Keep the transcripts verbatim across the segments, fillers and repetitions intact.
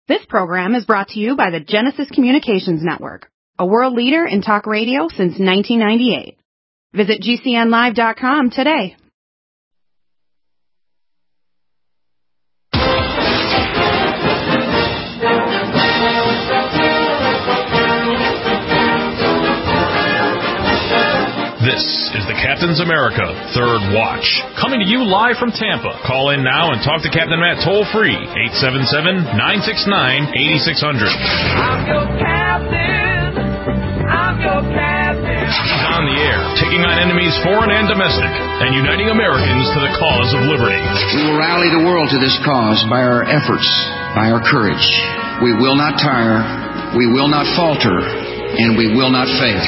This program is brought to you by the Genesis Communications Network, a world leader in talk radio since nineteen ninety-eight. Visit G C N live dot com today. This is the Captain's America Third Watch, coming to you live from Tampa. Call in now and talk to Captain Matt toll-free, eight seven seven, nine six nine, eight six zero zero. I'm your captain. I'm your captain. He's on the air, taking on enemies foreign and domestic, and uniting Americans to the cause of liberty. We will rally the world to this cause by our efforts, by our courage. We will not tire, we will not falter, and we will not fail.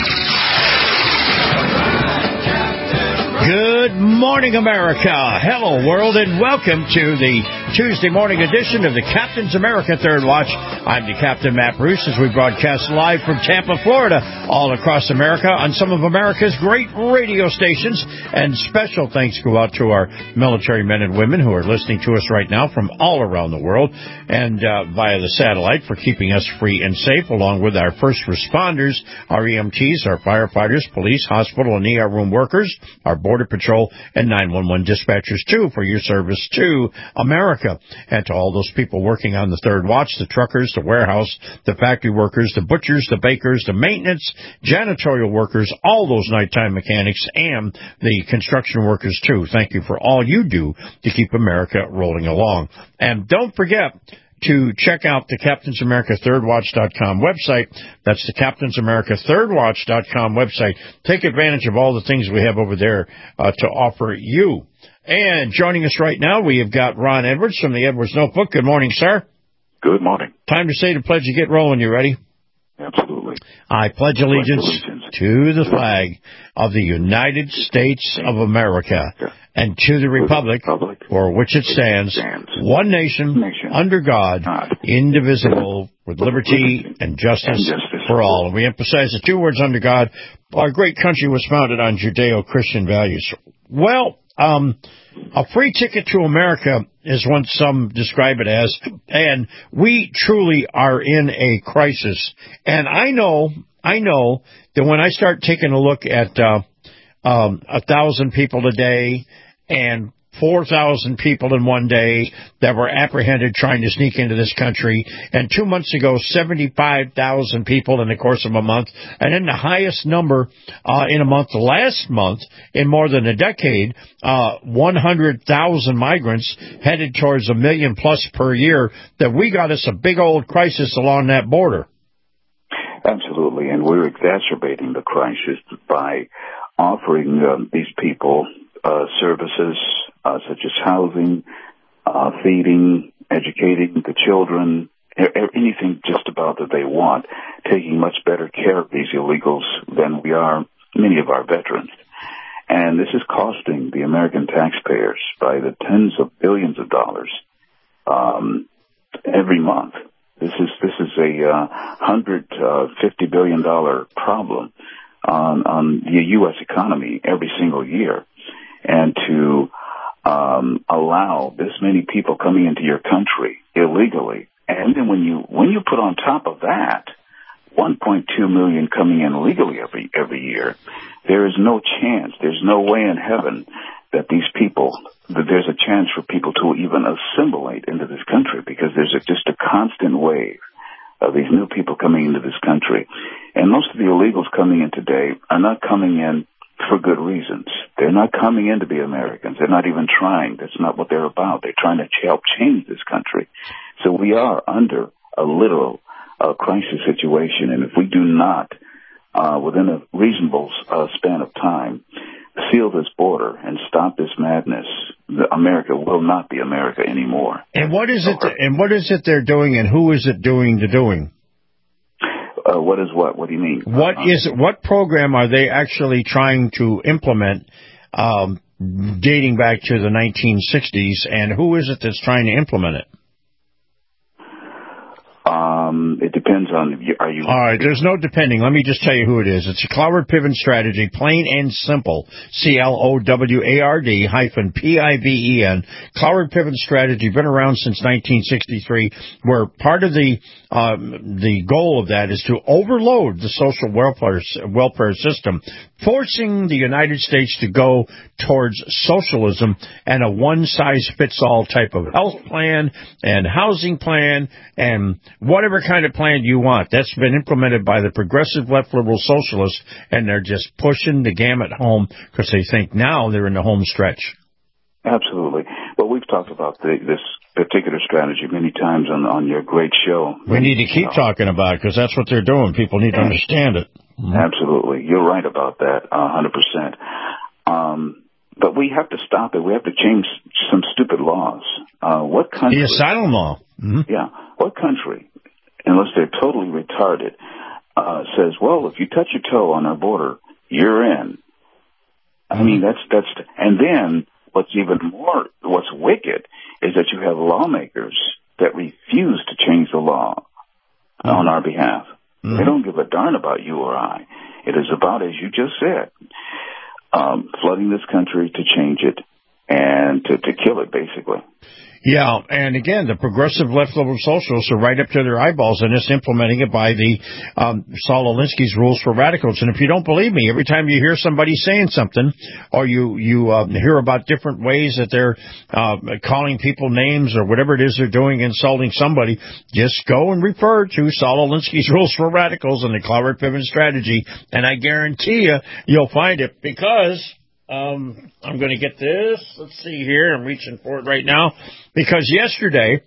Good morning, America. Hello, world, and welcome to the Tuesday morning edition of the Captain's America Third Watch. I'm the Captain, Matt Bruce, as we broadcast live from Tampa, Florida, all across America on some of America's great radio stations. And special thanks go out to our military men and women who are listening to us right now from all around the world and uh, via the satellite for keeping us free and safe, along with our first responders, our E M Ts, our firefighters, police, hospital, and E R room workers, our Border Patrol, and nine one one dispatchers, too, for your service to America. And to all those people working on the Third Watch, the truckers, the warehouse, the factory workers, the butchers, the bakers, the maintenance, janitorial workers, all those nighttime mechanics, and the construction workers, too. Thank you for all you do to keep America rolling along. And don't forget to check out the Captain's America Third Watch dot com website. That's the Captain's America Third Watch dot com website. Take advantage of all the things we have over there uh, to offer you. And joining us right now, we have got Ron Edwards from the Edwards Notebook. Good morning, sir. Good morning. Time to say the pledge and get rolling. You ready? Absolutely. I pledge allegiance, pledge allegiance to the flag of the United States of America and to the republic for which it stands, one nation, under God, indivisible, with liberty and justice for all. And we emphasize the two words, under God. Our great country was founded on Judeo-Christian values. Well, um, a free ticket to America is what some describe it as, and we truly are in a crisis. And I know, I know that when I start taking a look at uh, um, a thousand people a day and four thousand people in one day that were apprehended trying to sneak into this country, and two months ago, seventy-five thousand people in the course of a month, and then the highest number uh, in a month last month in more than a decade, uh, one hundred thousand migrants headed towards a million plus per year, that we got us a big old crisis along that border. Absolutely, and we're exacerbating the crisis by offering um, these people uh, services Uh, such as housing, uh, feeding, educating the children, anything just about that they want, taking much better care of these illegals than we are many of our veterans. And this is costing the American taxpayers by the tens of billions of dollars um, every month. This is this is a uh, one hundred fifty billion dollars problem on, on the U S economy every single year. And to Um, allow this many people coming into your country illegally, and then when you when you put on top of that one point two million coming in legally every every year, there is no chance, there's no way in heaven that these people, that there's a chance for people to even assimilate into this country, because there's a, just a constant wave of these new people coming into this country. And most of the illegals coming in today are not coming in for good reasons. They're not coming in to be Americans. They're not even trying. That's not what they're about. They're trying to help change this country. So we are under a literal uh, crisis situation, and if we do not, uh, within a reasonable uh, span of time, seal this border and stop this madness, America will not be America anymore. And what is it? And what is it they're doing? And who is it doing the doing? Uh, what is what? What do you mean? What uh, is what program are they actually trying to implement, um, dating back to the nineteen sixties? And who is it that's trying to implement it? Uh, Um, it depends on, are you... All right, there's no depending. Let me just tell you who it is. It's a Cloward Piven strategy, plain and simple. C L O W A R D hyphen P I V E N. Cloward Piven strategy, been around since nineteen sixty-three, where part of the um, the goal of that is to overload the social welfare, welfare system, forcing the United States to go towards socialism and a one-size-fits-all type of health plan and housing plan and whatever kind of plan you want. That's been implemented by the progressive left liberal socialists, and they're just pushing the gamut home because they think now they're in the home stretch. Absolutely. Well, we've talked about the, this particular strategy many times on on your great show. We need to keep you know. talking about it because that's what they're doing. People need to understand it. Mm-hmm. Absolutely. You're right about that, one hundred percent. Um, but we have to stop it. We have to change some stupid laws. Uh, what country? The asylum law. Mm-hmm. Yeah. What country, unless they're totally retarded, uh, says, well, if you touch your toe on our border, you're in. I mm-hmm. mean, that's, that's, and then what's even more, what's wicked is that you have lawmakers that refuse to change the law mm-hmm. on our behalf. Mm-hmm. They don't give a darn about you or I. It is about, as you just said, um, flooding this country to change it and to, to kill it, basically. Yeah, and again, the progressive left liberal socialists are right up to their eyeballs in this, implementing it by the um, Saul Alinsky's rules for radicals. And if you don't believe me, every time you hear somebody saying something, or you you uh, hear about different ways that they're uh, calling people names or whatever it is they're doing, insulting somebody, just go and refer to Saul Alinsky's rules for radicals and the Cloward Piven strategy, and I guarantee you, you'll find it because... Um, I'm going to get this. Let's see here. I'm reaching for it right now. Because yesterday,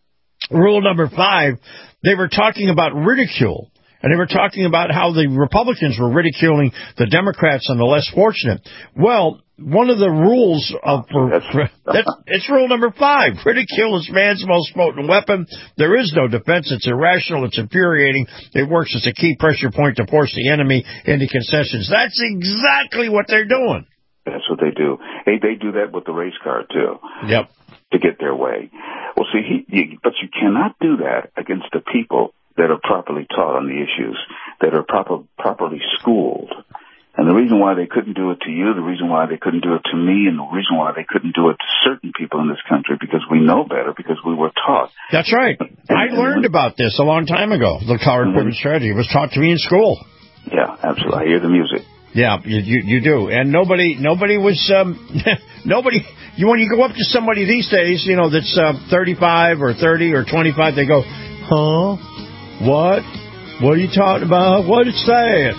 rule number five, they were talking about ridicule. And they were talking about how the Republicans were ridiculing the Democrats and the less fortunate. Well, one of the rules of for, that's, it's rule number five. Ridicule is man's most potent weapon. There is no defense. It's irrational. It's infuriating. It works as a key pressure point to force the enemy into concessions. That's exactly what they're doing. That's what they do. Hey, they do that with the race car, too. Yep. To get their way. Well, see, he, you, but you cannot do that against the people that are properly taught on the issues, that are proper, properly schooled. And the reason why they couldn't do it to you, the reason why they couldn't do it to me, and the reason why they couldn't do it to certain people in this country, because we know better, because we were taught. That's right. And, I and learned when, about this a long time ago, the Cloward Piven strategy. It was taught to me in school. Yeah, absolutely. I hear the music. Yeah, you, you you do, and nobody nobody was um, nobody. You when you go up to somebody these days, you know that's uh, thirty-five or thirty or twenty-five, they go, huh? What? What are you talking about? What it's saying?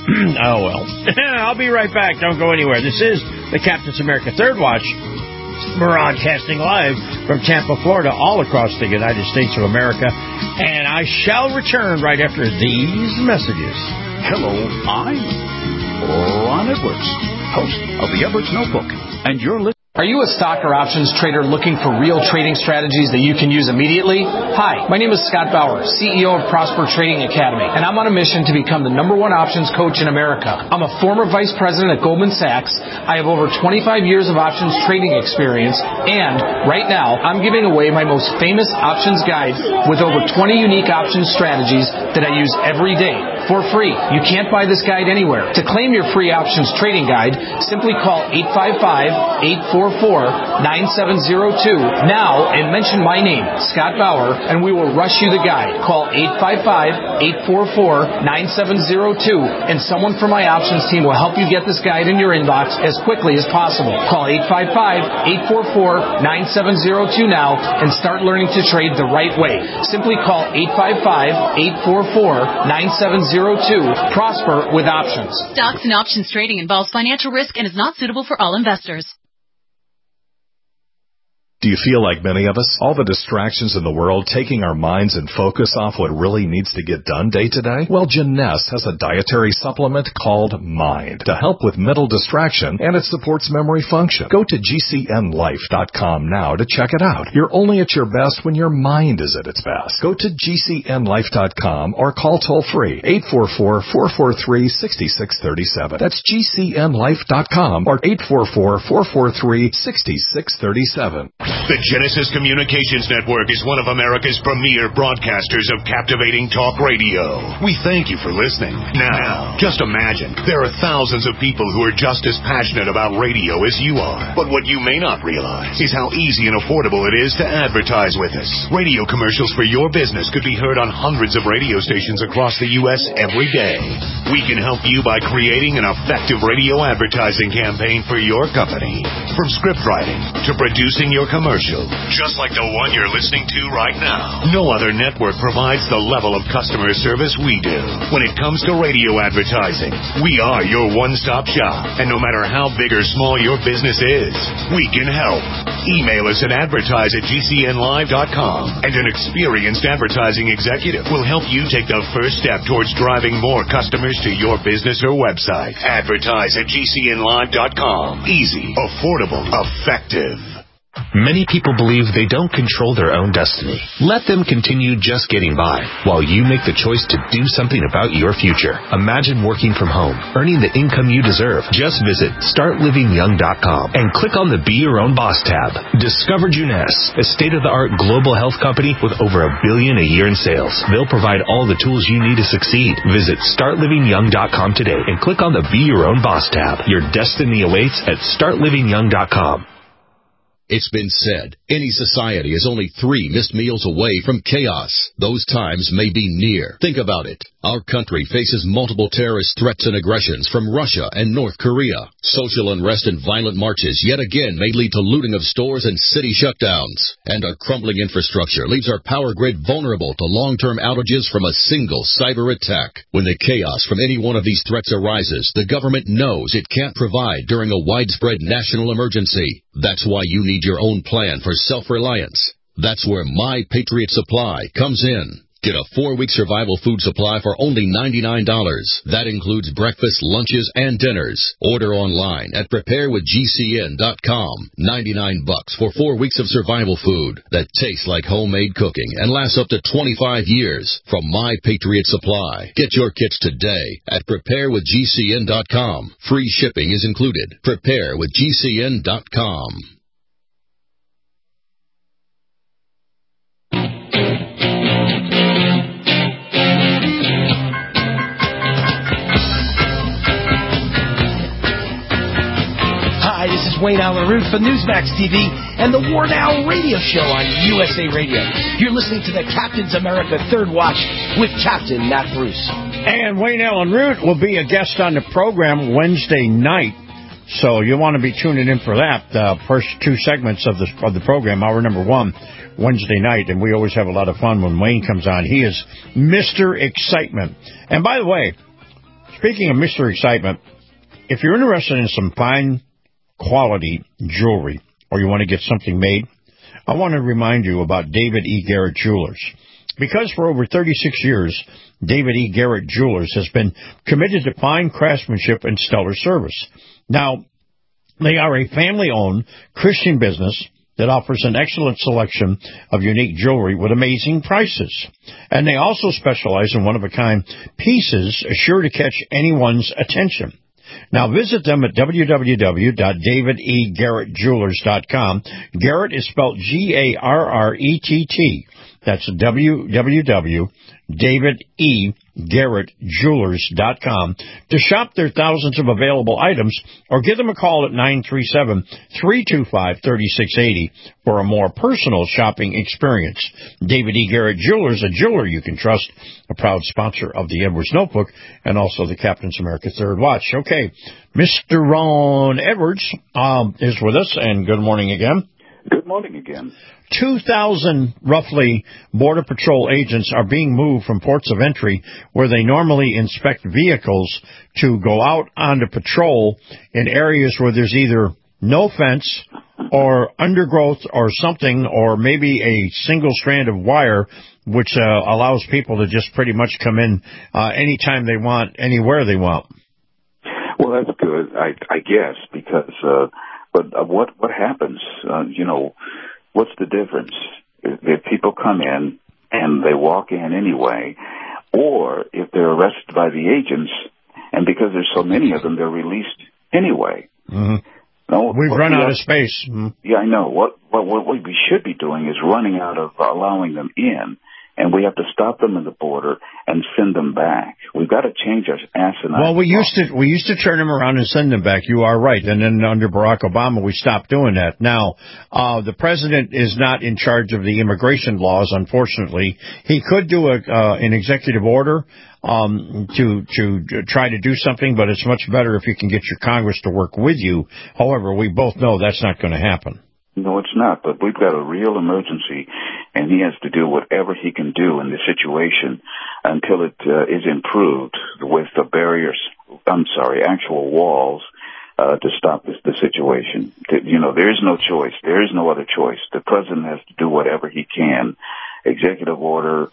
Oh well, I'll be right back. Don't go anywhere. This is the Captain's America Third Watch. We're broadcasting live from Tampa, Florida, all across the United States of America, and I shall return right after these messages. Hello, I'm Ron Edwards, host of the Edwards Notebook, and you're listening. Are you a stock or options trader looking for real trading strategies that you can use immediately? Hi, my name is Scott Bauer, C E O of Prosper Trading Academy, and I'm on a mission to become the number one options coach in America. I'm a former vice president at Goldman Sachs. I have over twenty-five years of options trading experience, and right now, I'm giving away my most famous options guide with over twenty unique options strategies that I use every day for free. You can't buy this guide anywhere. To claim your free options trading guide, simply call eight five five, eight four four, nine seven zero two now and mention my name, Scott Bauer, and we will rush you the guide. Call eight five five, eight four four, nine seven zero two and someone from my options team will help you get this guide in your inbox as quickly as possible. Call eight five five, eight four four, nine seven zero two now and start learning to trade the right way. Simply call eight five five, eight four four, nine seven zero two. Prosper with options. Stocks and options trading involves financial risk and is not suitable for all investors. Do you feel like many of us? All the distractions in the world taking our minds and focus off what really needs to get done day to day? Well, Jeunesse has a dietary supplement called Mind to help with mental distraction, and it supports memory function. Go to G C N life dot com now to check it out. You're only at your best when your mind is at its best. Go to G C N life dot com or call toll-free eight four four, four four three, six six three seven. That's G C N life dot com or eight four four, four four three, six six three seven. The Genesis Communications Network is one of America's premier broadcasters of captivating talk radio. We thank you for listening. Now, just imagine, there are thousands of people who are just as passionate about radio as you are. But what you may not realize is how easy and affordable it is to advertise with us. Radio commercials for your business could be heard on hundreds of radio stations across the U S every day. We can help you by creating an effective radio advertising campaign for your company. From script writing to producing your commercial, just like the one you're listening to right now. No other network provides the level of customer service we do. When it comes to radio advertising, we are your one-stop shop. And no matter how big or small your business is, we can help. Email us at advertise at G C N live dot com, and an experienced advertising executive will help you take the first step towards driving more customers to your business or website. Advertise at G C N live dot com. Easy, affordable, effective. Many people believe they don't control their own destiny. Let them continue just getting by while you make the choice to do something about your future. Imagine working from home, earning the income you deserve. Just visit start living young dot com and click on the Be Your Own Boss tab. Discover Juness, a state-of-the-art global health company with over a billion a year in sales. They'll provide all the tools you need to succeed. Visit start living young dot com today and click on the Be Your Own Boss tab. Your destiny awaits at start living young dot com. It's been said, any society is only three missed meals away from chaos. Those times may be near. Think about it. Our country faces multiple terrorist threats and aggressions from Russia and North Korea. Social unrest and violent marches yet again may lead to looting of stores and city shutdowns. And our crumbling infrastructure leaves our power grid vulnerable to long-term outages from a single cyber attack. When the chaos from any one of these threats arises, the government knows it can't provide during a widespread national emergency. That's why you need your own plan for self-reliance. That's where My Patriot Supply comes in. Get a four-week survival food supply for only ninety-nine dollars. That includes breakfast, lunches, and dinners. Order online at prepare with G C N dot com. ninety-nine bucks for four weeks of survival food that tastes like homemade cooking and lasts up to twenty-five years from My Patriot Supply. Get your kits today at prepare with G C N dot com. Free shipping is included. prepare with G C N dot com. Hi, this is Wayne Allen Root for Newsmax T V and the War Now radio show on U S A Radio. You're listening to the Captain's America Third Watch with Captain Matt Bruce. And Wayne Allen Root will be a guest on the program Wednesday night, so you'll want to be tuning in for that. The first two segments of the, of the program, hour number one, Wednesday night, and we always have a lot of fun when Wayne comes on. He is Mister Excitement. And by the way, speaking of Mister Excitement, if you're interested in some fine quality jewelry, or you want to get something made, I want to remind you about David E. Garrett Jewelers. Because for over thirty-six years, David E. Garrett Jewelers has been committed to fine craftsmanship and stellar service. Now, they are a family-owned Christian business that offers an excellent selection of unique jewelry with amazing prices. And they also specialize in one-of-a-kind pieces sure to catch anyone's attention. Now visit them at w w w dot david e garrett jewelers dot com. Garrett is spelled G A R R E T T. That's w w w dot david e garrett jewelers dot com to shop their thousands of available items, or give them a call at nine three seven, three two five, three six eight zero for a more personal shopping experience. David E. Garrett Jewelers, a jeweler you can trust, a proud sponsor of the Edwards Notebook and also the Captain's America Third Watch. Okay, Mister Ron Edwards um, is with us, and good morning again. Good morning again. two thousand, roughly, Border Patrol agents are being moved from ports of entry where they normally inspect vehicles to go out onto patrol in areas where there's either no fence or undergrowth or something, or maybe a single strand of wire, which uh, allows people to just pretty much come in uh, anytime they want, anywhere they want. Well, that's good, I, I guess, because... Uh, But uh, what what happens? Uh, you know, what's the difference if, if people come in and they walk in anyway, or if they're arrested by the agents, and because there's so many of them, they're released anyway? Mm-hmm. No, We've run we out have, of space. Mm-hmm. Yeah, I know. What, what what we should be doing is running out of allowing them in, and we have to stop them at the border and send them back. We've got to change our asinine. Well, we used to we used to turn them around and send them back. You are right. And then under Barack Obama, we stopped doing that. Now, uh, the president is not in charge of the immigration laws, unfortunately. He could do a uh, an executive order um, to to try to do something, but it's much better if you can get your Congress to work with you. However, we both know that's not going to happen. No, it's not, but we've got a real emergency, and he has to do whatever he can do in this situation until it uh, is improved with the barriers, I'm sorry, actual walls uh, to stop this the situation. You know, there is no choice. There is no other choice. The president has to do whatever he can, executive order,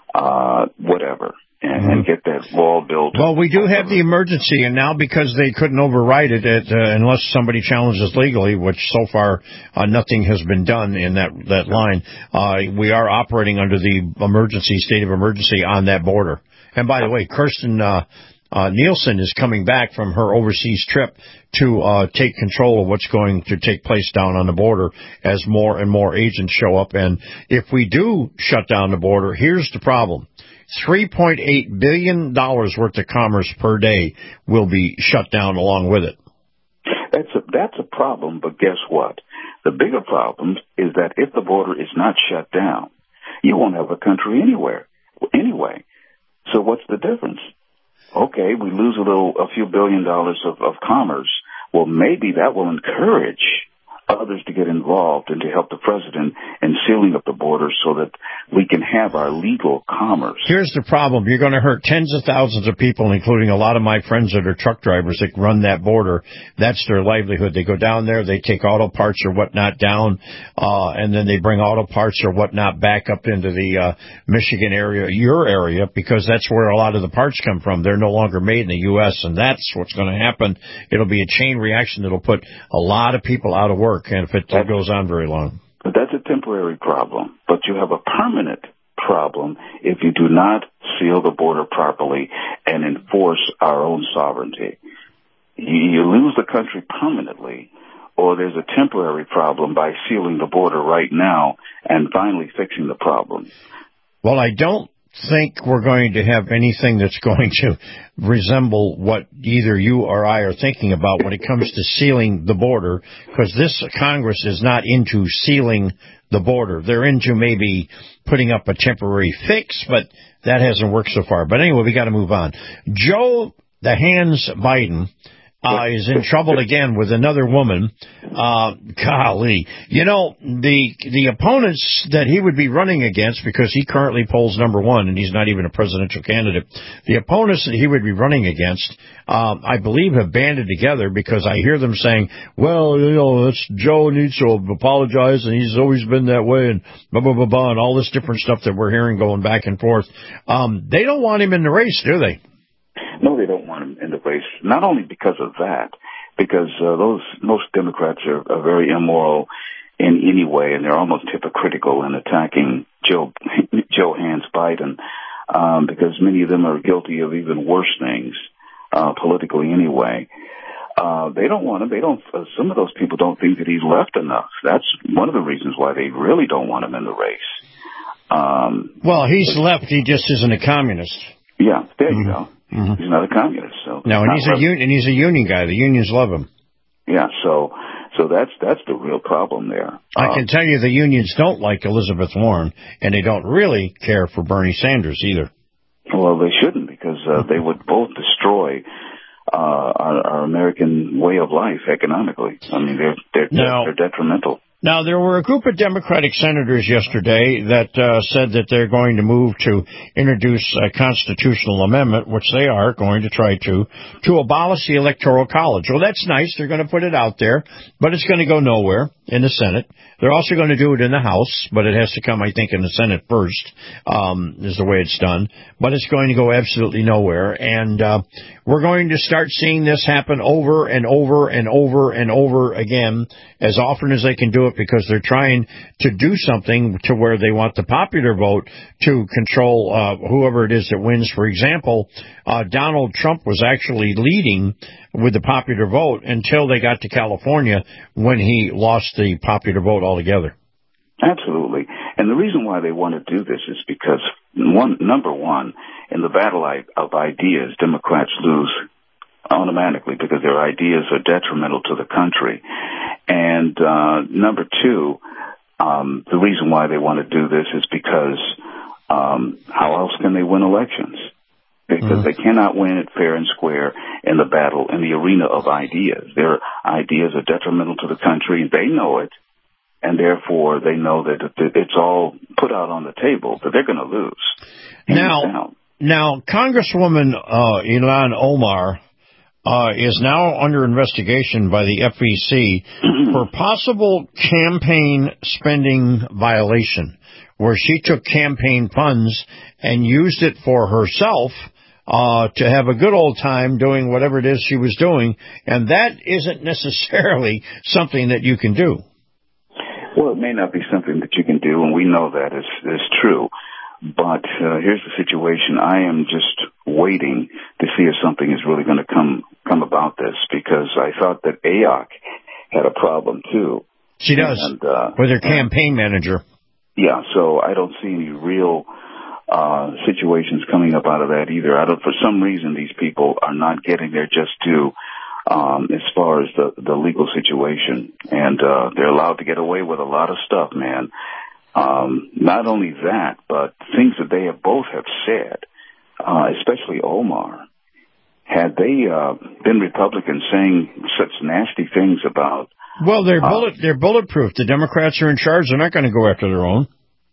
uh, whatever. And, and get that wall built. Well, we do have the emergency, and now because they couldn't override it, it uh, unless somebody challenges legally, which so far uh, nothing has been done in that that line, uh, we are operating under the emergency, state of emergency on that border. And by the way, Kirsten uh, uh, Nielsen is coming back from her overseas trip to uh, take control of what's going to take place down on the border as more and more agents show up. And if we do shut down the border, here's the problem. three point eight billion dollars worth of commerce per day will be shut down along with it. That's a, that's a problem, but guess what? The bigger problem is that if the border is not shut down, you won't have a country anywhere, anyway. So what's the difference? Okay, we lose a little, a few billion dollars of, of commerce. Well, maybe that will encourage others to get involved and to help the president in sealing up the border so that we can have our legal commerce. Here's the problem. You're going to hurt tens of thousands of people, including a lot of my friends that are truck drivers that run that border. That's their livelihood. They go down there, they take auto parts or whatnot down, uh, and then they bring auto parts or whatnot back up into the uh, Michigan area, your area, because that's where a lot of the parts come from. They're no longer made in the U S, and that's what's going to happen. It'll be a chain reaction that'll put a lot of people out of work. And if it that's, goes on very long. But that's a temporary problem. But you have a permanent problem if you do not seal the border properly and enforce our own sovereignty. You, you lose the country permanently, or there's a temporary problem by sealing the border right now and finally fixing the problem. Well, I don't think we're going to have anything that's going to resemble what either you or I are thinking about when it comes to sealing the border, because this Congress is not into sealing the border. They're into maybe putting up a temporary fix, but that hasn't worked so far. But anyway, we got to move on. Joe the Hands Biden Uh, is in trouble again with another woman. Uh, golly. You know, the the opponents that he would be running against, because he currently polls number one and he's not even a presidential candidate, the opponents that he would be running against, um, I believe have banded together, because I hear them saying, well, you know, it's Joe needs to apologize and he's always been that way and blah, blah, blah, blah, and all this different stuff that we're hearing going back and forth. Um, they don't want him in the race, do they? No, they don't want him in the race. Not only because of that, because uh, those most Democrats are, are very immoral in any way, and they're almost hypocritical in attacking Joe Joe Hands Biden, um, because many of them are guilty of even worse things uh, politically anyway. Uh, they don't want him. They don't. Uh, some of those people don't think that he's left enough. That's one of the reasons why they really don't want him in the race. Um, well, he's left. He just isn't a communist. Yeah, there you mm-hmm. go. Mm-hmm. He's not a communist, so no, and he's a union. And he's a union guy. The unions love him. Yeah, so so that's that's the real problem there. I um, can tell you, the unions don't like Elizabeth Warren, and they don't really care for Bernie Sanders either. Well, they shouldn't, because uh, they would both destroy uh, our, our American way of life economically. I mean, they're they're, now, they're detrimental. Now, there were a group of Democratic senators yesterday that uh, said that they're going to move to introduce a constitutional amendment, which they are going to try to, to abolish the Electoral College. Well, that's nice. They're going to put it out there, but it's going to go nowhere in the Senate. They're also going to do it in the House, but it has to come, I think, in the Senate first, um, is the way it's done. But it's going to go absolutely nowhere. And uh, we're going to start seeing this happen over and over and over and over again, as often as they can do it, it because they're trying to do something to where they want the popular vote to control uh, whoever it is that wins. For example, uh, Donald Trump was actually leading with the popular vote until they got to California when he lost the popular vote altogether. Absolutely. And the reason why they want to do this is because, one, number one, in the battle of ideas, Democrats lose automatically because their ideas are detrimental to the country. And uh, number two, um, the reason why they want to do this is because um, how else can they win elections? Because mm-hmm. they cannot win it fair and square in the battle, in the arena of ideas. Their ideas are detrimental to the country. They know it. And therefore, they know that it's all put out on the table, that they're going to lose. Now, now, Congresswoman uh, Ilhan Omar uh, is now under investigation by the F E C for possible campaign spending violation, where she took campaign funds and used it for herself uh, to have a good old time doing whatever it is she was doing, and that isn't necessarily something that you can do. Well, it may not be something that you can do, and we know that is, is true. But uh, here's the situation. I am just waiting to see if something is really going to come come about this, because I thought that A O C had a problem, too. She does, and, uh, with her campaign manager. Yeah, so I don't see any real uh, situations coming up out of that either. I don't, for some reason, these people are not getting their just due. Um, as far as the, the legal situation, and uh, they're allowed to get away with a lot of stuff, man. Um, not only that, but things that they have both have said, uh, especially Omar, had they uh, been Republicans saying such nasty things about. Well, they're bullet, uh, they're bulletproof. The Democrats are in charge; they're not going to go after their own.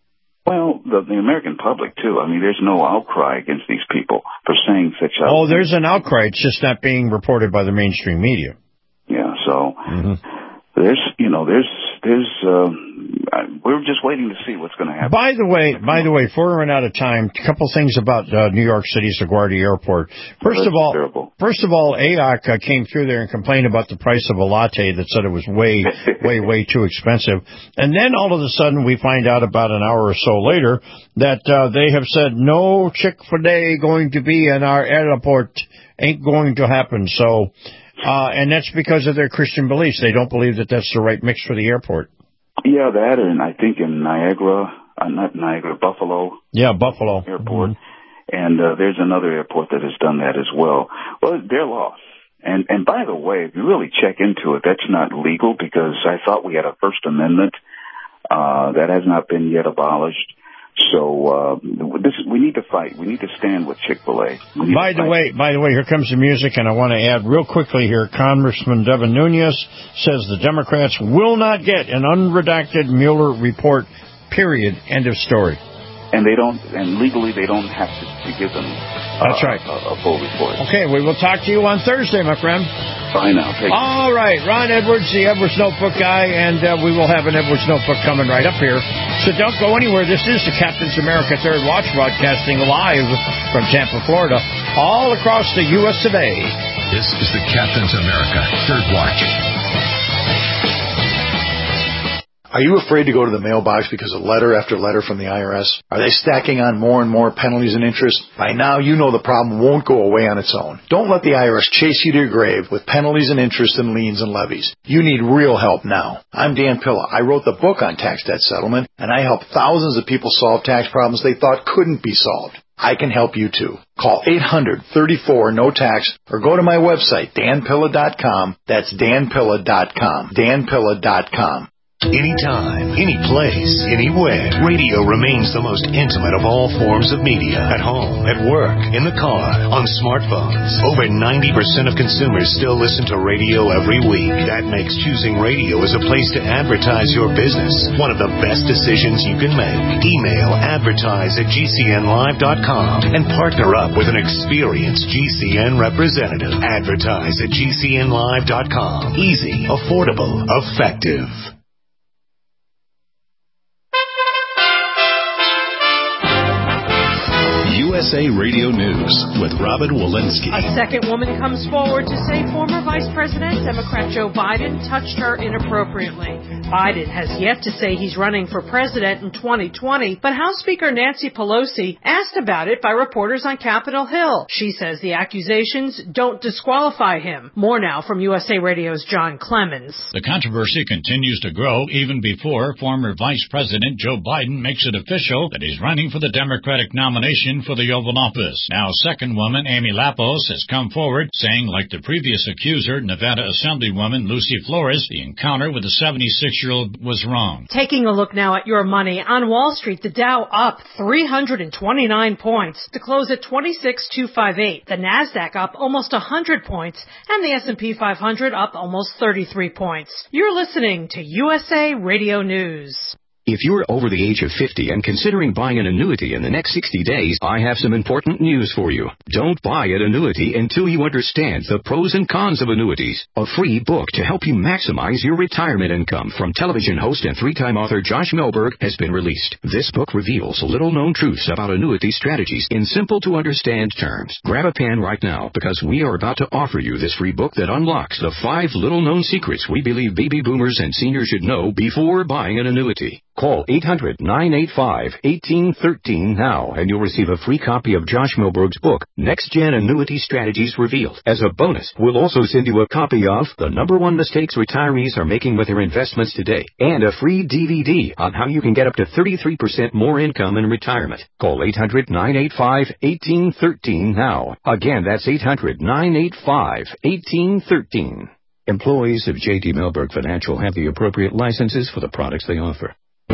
Well, the, the American public, too. I mean, there's no outcry against these people for saying such a... Oh, there's an outcry. It's just not being reported by the mainstream media. Yeah, so mm-hmm. there's, you know, there's, there's, uh, we're just waiting to see what's going to happen. By the way, by the way, before we run out of time, a couple things about uh, New York City's LaGuardia Airport. First oh, of all, terrible. first of all, A O C uh, came through there and complained about the price of a latte that said it was way, way, way too expensive. And then all of a sudden we find out about an hour or so later that uh, they have said no Chick-fil-A going to be in our airport, ain't going to happen. So, uh, and that's because of their Christian beliefs. They don't believe that that's the right mix for the airport. Yeah, that, and I think in Niagara, uh, not Niagara, Buffalo. Yeah, Buffalo. Airport. Mm-hmm. And uh, there's another airport that has done that as well. Well, they're lost. And, and by the way, if you really check into it, that's not legal, because I thought we had a First Amendment. Uh, that has not been yet abolished. So uh, this we need to fight. We need to stand with Chick-fil-A. By the way, by the way, here comes the music, and I want to add real quickly here. Congressman Devin Nunes says the Democrats will not get an unredacted Mueller report. Period. End of story. And they don't, and legally they don't have to, to give them. Uh, That's right. A, a full report. Okay, we will talk to you on Thursday, my friend. Bye now. Take All right, Ron Edwards, the Edwards Notebook guy, and uh, we will have an Edwards Notebook coming right up here. So don't go anywhere. This is the Captain's America Third Watch, broadcasting live from Tampa, Florida, all across the U S of A. This is the Captain's America Third Watch. Are you afraid to go to the mailbox because of letter after letter from the I R S? Are they stacking on more and more penalties and interest? By now, you know the problem won't go away on its own. Don't let the I R S chase you to your grave with penalties and interest and liens and levies. You need real help now. I'm Dan Pilla. I wrote the book on tax debt settlement, and I help thousands of people solve tax problems they thought couldn't be solved. I can help you too. Call eight hundred, thirty-four, no tax or go to my website, dan pilla dot com. That's dan pilla dot com. dan pilla dot com. Anytime, any place, anywhere, radio remains the most intimate of all forms of media. At home, at work, in the car, on smartphones. Over ninety percent of consumers still listen to radio every week. That makes choosing radio as a place to advertise your business one of the best decisions you can make. Email advertise at g c n live dot com and partner up with an experienced G C N representative. Advertise at g c n live dot com. Easy, affordable, effective. U S A Radio News with Robin Walensky. A second woman comes forward to say former Vice President Democrat Joe Biden touched her inappropriately. Biden has yet to say he's running for president in twenty twenty, but House Speaker Nancy Pelosi asked about it by reporters on Capitol Hill. She says the accusations don't disqualify him. More now from U S A Radio's John Clemens. The controversy continues to grow even before former Vice President Joe Biden makes it official that he's running for the Democratic nomination for the Oval Office. Now, second woman Amy Lapos has come forward saying, like the previous accuser, Nevada Assemblywoman Lucy Flores, the encounter with the seventy-six-year-old was wrong. Taking a look now at your money. On Wall Street, the Dow up three hundred twenty-nine points to close at twenty-six thousand two hundred fifty-eight. The Nasdaq up almost one hundred points, and the S and P five hundred up almost thirty-three points. You're listening to U S A Radio News. If you're over the age of fifty and considering buying an annuity in the next sixty days, I have some important news for you. Don't buy an annuity until you understand the pros and cons of annuities. A free book to help you maximize your retirement income from television host and three-time author Josh Melberg has been released. This book reveals little-known truths about annuity strategies in simple-to-understand terms. Grab a pen right now because we are about to offer you this free book that unlocks the five little-known secrets we believe baby boomers and seniors should know before buying an annuity. Call eight hundred, nine eight five, one eight one three now, and you'll receive a free copy of Josh Melberg's book, Next Gen Annuity Strategies Revealed. As a bonus, we'll also send you a copy of The Number One Mistakes Retirees Are Making with Their Investments Today, and a free D V D on how you can get up to thirty-three percent more income in retirement. Call eight hundred, nine eight five, one eight one three now. Again, that's eight hundred, nine eight five, one eight one three. Employees of J D Melberg Financial have the appropriate licenses for the products they offer.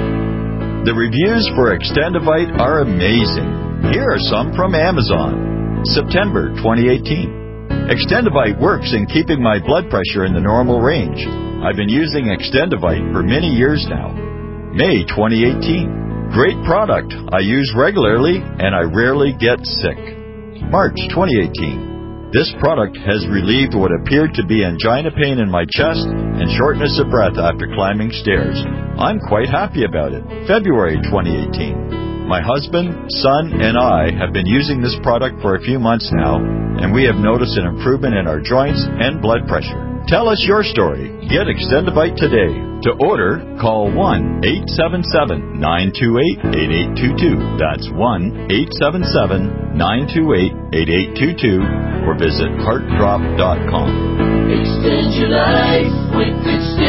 The reviews for Extendivite are amazing. Here are some from Amazon. September twenty eighteen. Extendivite works in keeping my blood pressure in the normal range. I've been using Extendivite for many years now. May twenty eighteen. Great product. I use regularly and I rarely get sick. March twenty eighteen. This product has relieved what appeared to be angina pain in my chest and shortness of breath after climbing stairs. I'm quite happy about it. February twenty eighteen. My husband, son, and I have been using this product for a few months now, and we have noticed an improvement in our joints and blood pressure. Tell us your story. Get Extendivite today. To order, call one eight seven seven, nine two eight, eight eight two two. That's one eight seven seven, nine two eight, eight eight two two or visit heart drop dot com. Extend your life with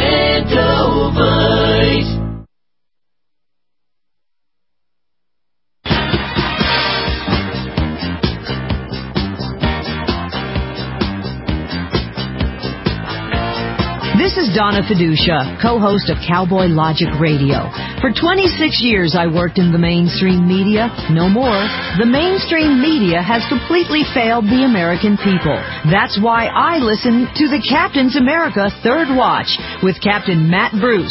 Extendivite. This is Donna Fiducia, co-host of Cowboy Logic Radio. For twenty-six years, I worked in the mainstream media. No more. The mainstream media has completely failed the American people. That's why I listen to the Captain's America Third Watch with Captain Matt Bruce.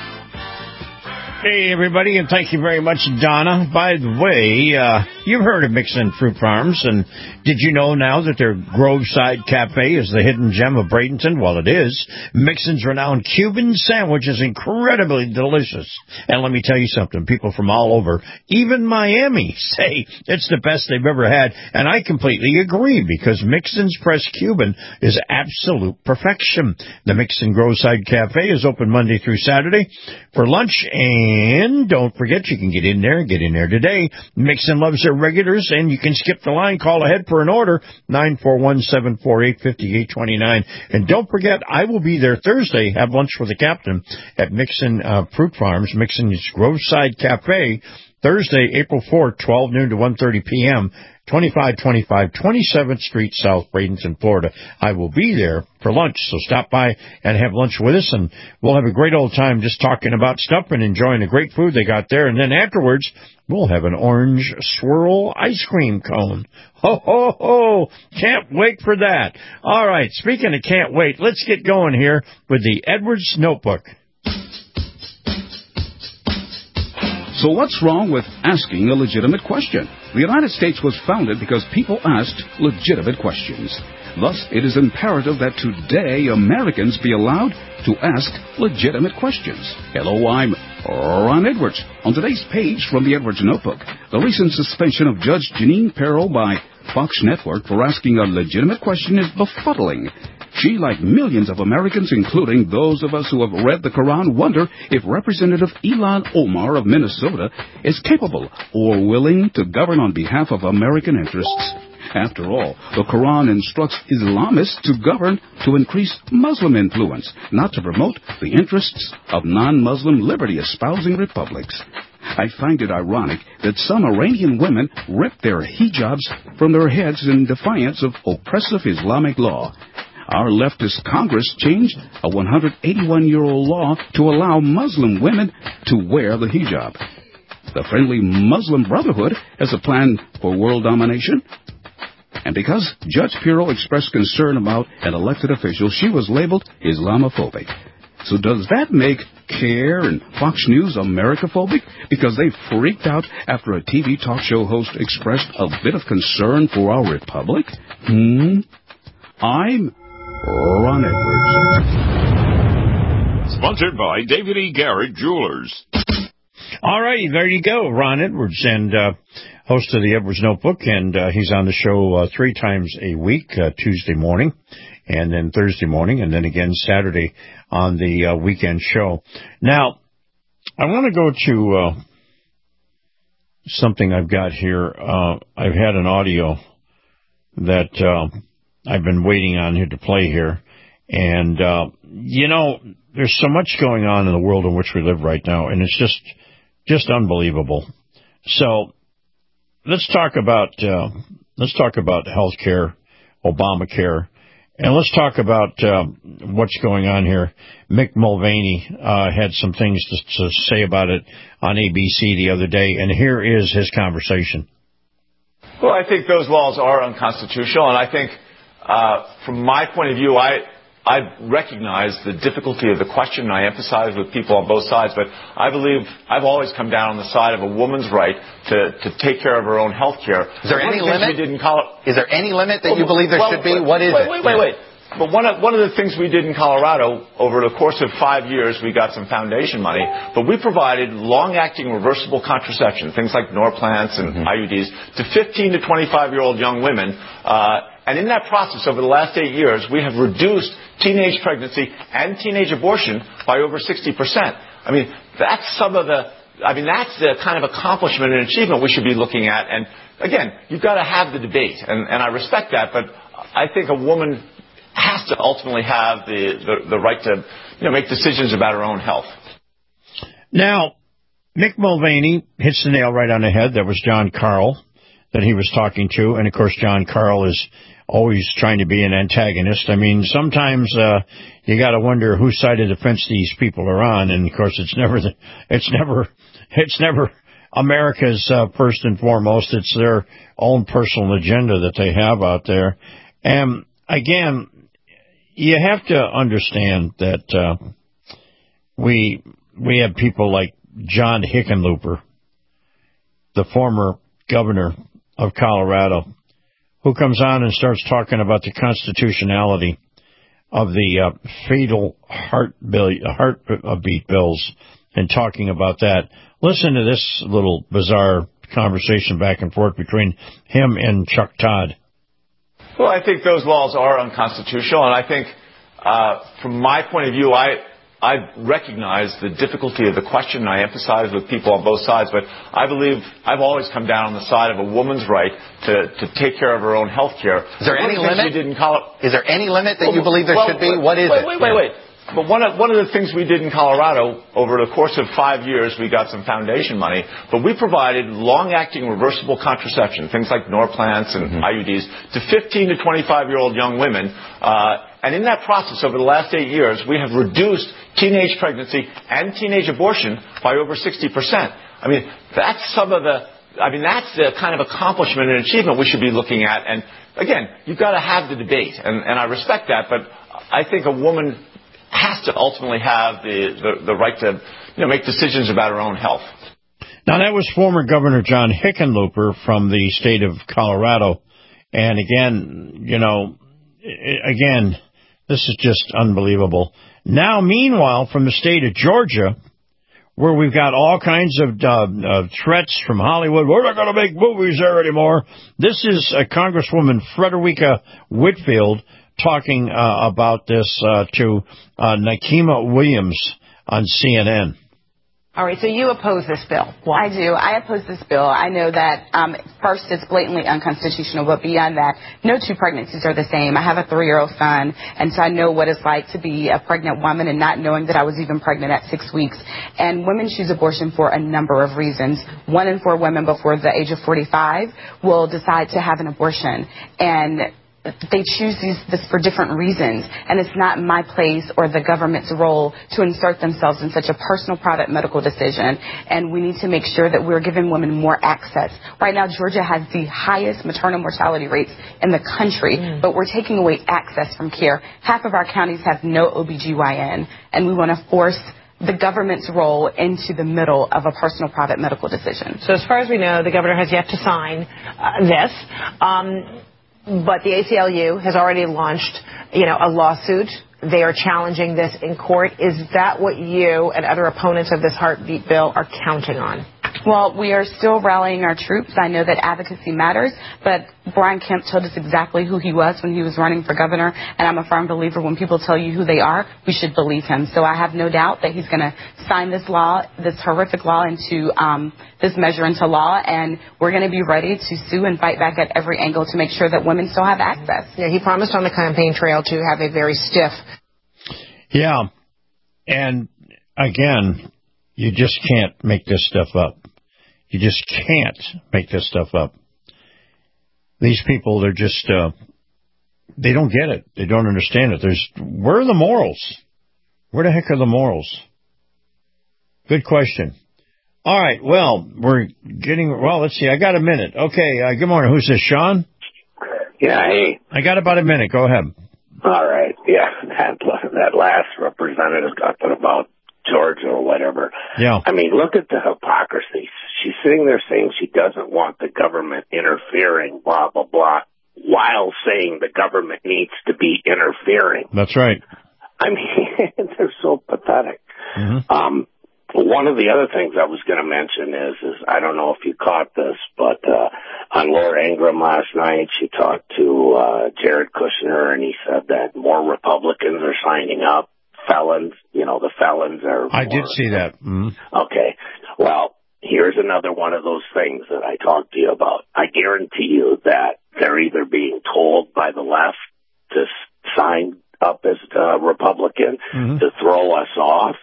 Hey, everybody, and thank you very much, Donna. By the way, uh, you've heard of Mixon Fruit Farms, and did you know now that their Groveside Cafe is the hidden gem of Bradenton? Well, it is. Mixon's renowned Cuban sandwich is incredibly delicious. And let me tell you something, people from all over, even Miami, say it's the best they've ever had, and I completely agree, because Mixon's Fresh Cuban is absolute perfection. The Mixon Groveside Cafe is open Monday through Saturday for lunch, and And don't forget, you can get in there. Get in there today. Mixon loves their regulars, and you can skip the line. Call ahead for an order, nine four one, seven four eight, five eight two nine. And don't forget, I will be there Thursday, have lunch with the captain at Mixon uh, Fruit Farms, Mixon's Groveside Cafe, Thursday, April fourth, twelve noon to one thirty p.m., twenty-five twenty-five twenty-seventh Street, South Bradenton, Florida. I will be there for lunch, so stop by and have lunch with us, and we'll have a great old time just talking about stuff and enjoying the great food they got there. And then afterwards, we'll have an orange swirl ice cream cone. Ho, ho, ho! Can't wait for that. All right, speaking of can't wait, let's get going here with the Edwards Notebook. So what's wrong with asking a legitimate question? The United States was founded because people asked legitimate questions. Thus, it is imperative that today Americans be allowed to ask legitimate questions. Hello, I'm Ron Edwards. On today's page from the Edwards Notebook, the recent suspension of Judge Jeanine Pirro by Fox Network for asking a legitimate question is befuddling. She, like millions of Americans, including those of us who have read the Quran, wonder if Representative Ilhan Omar of Minnesota is capable or willing to govern on behalf of American interests. After all, the Quran instructs Islamists to govern to increase Muslim influence, not to promote the interests of non-Muslim liberty-espousing republics. I find it ironic that some Iranian women rip their hijabs from their heads in defiance of oppressive Islamic law. Our leftist Congress changed a one hundred eighty-one-year-old law to allow Muslim women to wear the hijab. The Friendly Muslim Brotherhood has a plan for world domination. And because Judge Pirro expressed concern about an elected official, she was labeled Islamophobic. So does that make CARE and Fox News Americaphobic? Because they freaked out after a T V talk show host expressed a bit of concern for our republic? Hmm? I'm Ron Edwards. Sponsored by David E. Garrett Jewelers. All righty, there you go, Ron Edwards, and uh, host of the Edwards Notebook, and uh, he's on the show uh, three times a week, uh, Tuesday morning, and then Thursday morning, and then again Saturday on the uh, weekend show. Now, I want to go to uh, something I've got here. Uh, I've had an audio that uh, I've been waiting on here to play here, and, uh, you know, there's so much going on in the world in which we live right now, and it's just... Just unbelievable. So let's talk about uh, let's talk about health care, Obamacare, and let's talk about uh, what's going on here. Mick Mulvaney uh, had some things to, to say about it on A B C the other day, and here is his conversation. Well, I think those laws are unconstitutional, and I think uh, from my point of view, I. I recognize the difficulty of the question, and I empathize with people on both sides, but I believe I've always come down on the side of a woman's right to, to take care of her own health care. Is there any limit? We did in Col- Is there any limit that well, you believe there well, should be? Wait, what is wait, it? Wait, wait, wait. But one of, one of the things we did in Colorado, over the course of five years, we got some foundation money, but we provided long-acting reversible contraception, things like Norplants and mm-hmm. I U Ds, to fifteen to twenty-five-year-old young women. Uh, and in that process, over the last eight years, we have reduced teenage pregnancy and teenage abortion by over sixty percent. I mean, that's some of the, I mean, that's the kind of accomplishment and achievement we should be looking at. And again, you've got to have the debate, and, and I respect that, but I think a woman has to ultimately have the, the, the right to, you know, make decisions about her own health. Now, Mick Mulvaney hits the nail right on the head. That was John Carl that he was talking to, and of course, John Carl is always trying to be an antagonist. I mean, sometimes uh, you got to wonder whose side of the fence these people are on, and of course, it's never the, it's never it's never America's uh, first and foremost. It's their own personal agenda that they have out there. And again, you have to understand that uh, we we have people like John Hickenlooper, the former governor of Colorado, who comes on and starts talking about the constitutionality of the uh, fatal heart bill, heartbeat bills and talking about that. Listen to this little bizarre conversation back and forth between him and Chuck Todd. Well, I think those laws are unconstitutional, and I think uh, from my point of view, I I recognize the difficulty of the question, and I empathize with people on both sides, but I believe I've always come down on the side of a woman's right to, to take care of her own health care. Is there any limit? We did in Col- is there any limit that well, you believe there well, should be? Wait, what is wait, it? Wait, wait, wait. But one of, one of the things we did in Colorado, over the course of five years, we got some foundation money, but we provided long-acting reversible contraception, things like Norplants and mm-hmm. I U Ds, to fifteen to twenty-five-year-old young women. Uh, and in that process, over the last eight years, we have reduced teenage pregnancy and teenage abortion by over sixty percent. I mean, that's some of the, I mean, that's the kind of accomplishment and achievement we should be looking at. And again, you've got to have the debate, and, and I respect that, but I think a woman has to ultimately have the, the, the right to, you know, make decisions about her own health. Now, that was former Governor John Hickenlooper from the state of Colorado. And again, you know, again, this is just unbelievable. Now, meanwhile, from the state of Georgia, where we've got all kinds of uh, uh, threats from Hollywood. We're not going to make movies there anymore. This is uh, Congresswoman Frederica Whitfield talking uh, about this uh, to uh, Nikema Williams on C N N. All right, so you oppose this bill. Why? I do. I oppose this bill. I know that, um, first, it's blatantly unconstitutional, but beyond that, no two pregnancies are the same. I have a three-year-old son, and so I know what it's like to be a pregnant woman and not knowing that I was even pregnant at six weeks. And women choose abortion for a number of reasons. One in four women before the age of forty-five will decide to have an abortion. And they choose these, this for different reasons, and it's not my place or the government's role to insert themselves in such a personal, private medical decision, and we need to make sure that we're giving women more access. Right now, Georgia has the highest maternal mortality rates in the country, mm. but we're taking away access from care. Half of our counties have no O B G Y N, and we want to force the government's role into the middle of a personal, private medical decision. So as far as we know, the governor has yet to sign uh, this. Um, But the A C L U has already launched, you know, a lawsuit. They are challenging this in court. Is that what you and other opponents of this heartbeat bill are counting on? Well, we are still rallying our troops. I know that advocacy matters, but Brian Kemp told us exactly who he was when he was running for governor, and I'm a firm believer when people tell you who they are, we should believe him. So I have no doubt that he's going to sign this law, this horrific law, into um, this measure into law, and we're going to be ready to sue and fight back at every angle to make sure that women still have access. Yeah, he promised on the campaign trail to have a very stiff. Yeah, and again, you just can't make this stuff up. You just can't make this stuff up. These people, they're just, uh, they don't get it. They don't understand it. There's, where are the morals? Where the heck are the morals? Good question. All right, well, we're getting, well, let's see. I got a minute. Okay, uh, good morning. Who's this, Sean? Yeah, hey. I got about a minute. Go ahead. All right, yeah, that, that last representative talking about Georgia or whatever. Yeah. I mean, look at the hypocrisy. She's sitting there saying she doesn't want the government interfering, blah, blah, blah, while saying the government needs to be interfering. That's right. I mean, they're so pathetic. Mm-hmm. Um, one of the other things I was going to mention is, is I don't know if you caught this, but uh, on Laura Ingraham last night, she talked to uh, Jared Kushner, and he said that more Republicans are signing up. Felons, you know, the felons are... I more, did see that. Mm-hmm. Okay. Well, here's another one of those things that I talked to you about. I guarantee you that they're either being told by the left to sign up as a Republican mm-hmm. to throw us off,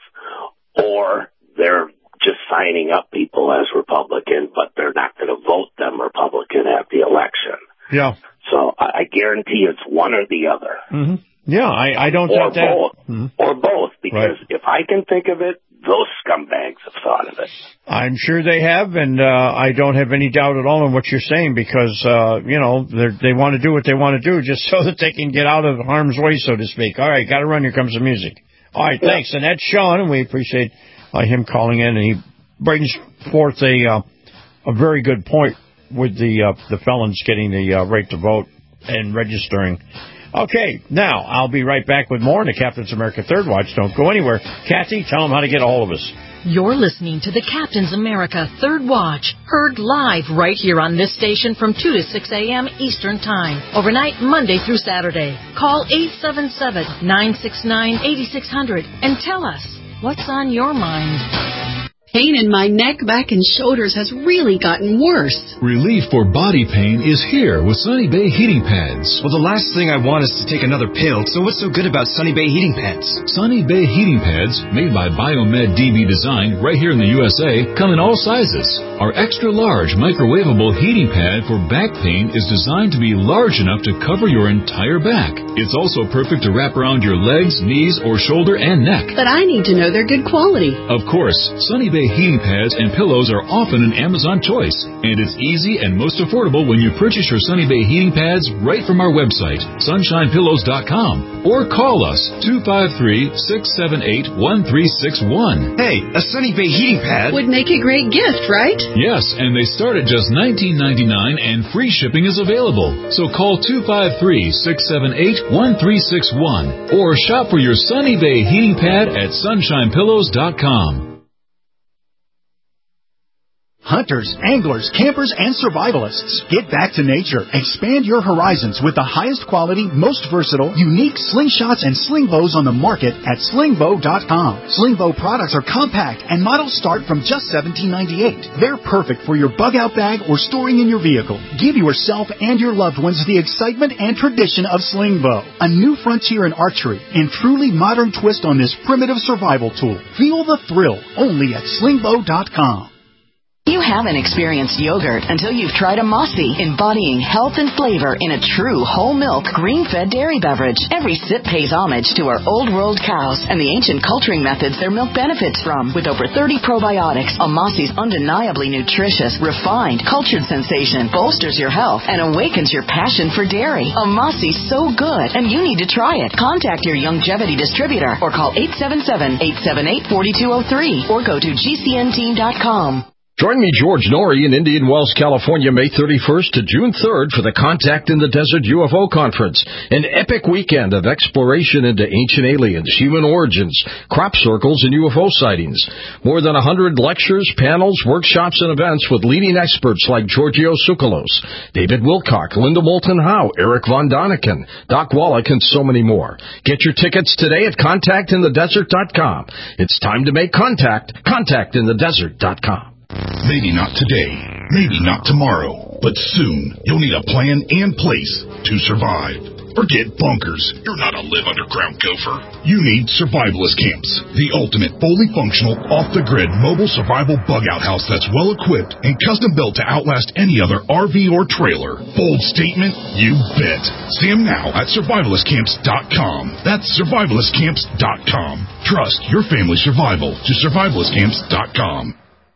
or they're just signing up people as Republican, but they're not going to vote them Republican at the election. Yeah. So I, I guarantee it's one or the other. Mm-hmm. Yeah, I, I don't or doubt that. Both, mm-hmm. Or both, because right. if I can think of it, those scumbags have thought of it. I'm sure they have, and uh, I don't have any doubt at all in what you're saying, because, uh, you know, they want to do what they want to do just so that they can get out of harm's way, so to speak. All right, got to run. Here comes the music. All right, yeah. Thanks. And that's Sean, and we appreciate uh, him calling in, and he brings forth a uh, a very good point with the uh, the felons getting the uh, right to vote and registering. Okay, now I'll be right back with more in the Captain's America Third Watch. Don't go anywhere. Kathy, tell them how to get a hold of us. You're listening to the Captain's America Third Watch, heard live right here on this station from two to six a.m. Eastern Time, overnight Monday through Saturday. Call eight seven seven, nine six nine, eight six zero zero and tell us what's on your mind. Pain in my neck, back, and shoulders has really gotten worse. Relief for body pain is here with Sunny Bay Heating Pads. Well, the last thing I want is to take another pill, so what's so good about Sunny Bay Heating Pads? Sunny Bay Heating Pads, made by Biomed D B Design right here in the U S A, come in all sizes. Our extra-large microwavable heating pad for back pain is designed to be large enough to cover your entire back. It's also perfect to wrap around your legs, knees, or shoulder and neck. But I need to know they're good quality. Of course, Sunny Bay heating pads and pillows are often an Amazon choice, and it's easy and most affordable when you purchase your Sunny Bay heating pads right from our website, sunshine pillows dot com, or call us two five three, six seven eight, one three six one. Hey, a Sunny Bay heating pad would make a great gift, right? Yes, and they start at just nineteen ninety-nine, and free shipping is available. So call two five three, six seven eight, one three six one or shop for your Sunny Bay heating pad at sunshine pillows dot com. Hunters, anglers, campers, and survivalists. Get back to nature. Expand your horizons with the highest quality, most versatile, unique slingshots and sling bows on the market at sling bow dot com. Sling bow products are compact and models start from just seventeen ninety-eight. They're perfect for your bug-out bag or storing in your vehicle. Give yourself and your loved ones the excitement and tradition of sling bow. A new frontier in archery and truly modern twist on this primitive survival tool. Feel the thrill only at sling bow dot com. You haven't experienced yogurt until you've tried a Mossy, embodying health and flavor in a true whole milk, green-fed dairy beverage. Every sip pays homage to our old world cows and the ancient culturing methods their milk benefits from. With over thirty probiotics, a Mossy's undeniably nutritious, refined, cultured sensation bolsters your health and awakens your passion for dairy. A Mossy's so good, and you need to try it. Contact your Longevity distributor or call eight seven seven, eight seven eight, four two zero three or go to G C N team dot com. Join me, George Norrie, in Indian Wells, California, May thirty-first to June third for the Contact in the Desert U F O Conference, an epic weekend of exploration into ancient aliens, human origins, crop circles, and U F O sightings. More than one hundred lectures, panels, workshops, and events with leading experts like Giorgio Tsoukalos, David Wilcock, Linda Moulton Howe, Eric Von Daniken, Doc Wallach, and so many more. Get your tickets today at contact in the desert dot com. It's time to make contact. contact in the desert dot com. Maybe not today, maybe not tomorrow, but soon you'll need a plan and place to survive. Forget bunkers. You're not a live underground gopher. You need Survivalist Camps, the ultimate fully functional, off-the-grid mobile survival bug-out house that's well-equipped and custom-built to outlast any other R V or trailer. Bold statement? You bet. See them now at survivalist camps dot com. That's survivalist camps dot com. Trust your family's survival to survivalist camps dot com.